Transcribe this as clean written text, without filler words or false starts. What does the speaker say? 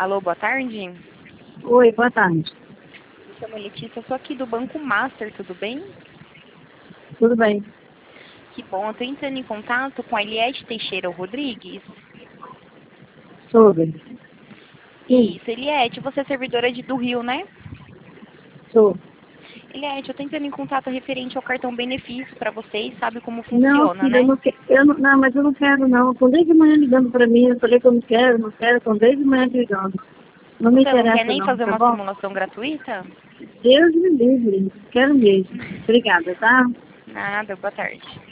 Alô, boa tarde. Oi, boa tarde. Me chamo Letícia, eu sou aqui do Banco Master, tudo bem? Tudo bem? Que bom, eu tô entrando em contato com a Eliette Teixeira Rodrigues. Sobre? Sim, Isso, Eliette, você é servidora do Rio, né? sou. Eliette, eu tô entrando em contato referente ao cartão benefício para vocês, sabe como Não, funciona, filha, eu né? não quero. Não, mas eu não quero, não. Estão desde manhã ligando para mim. Eu falei que eu não quero, não quero. Estão desde manhã ligando. Não me Você não quer interessa, nem não, fazer tá uma bom? simulação gratuita? Deus me livre. Quero mesmo. Obrigada, tá? Nada, boa tarde.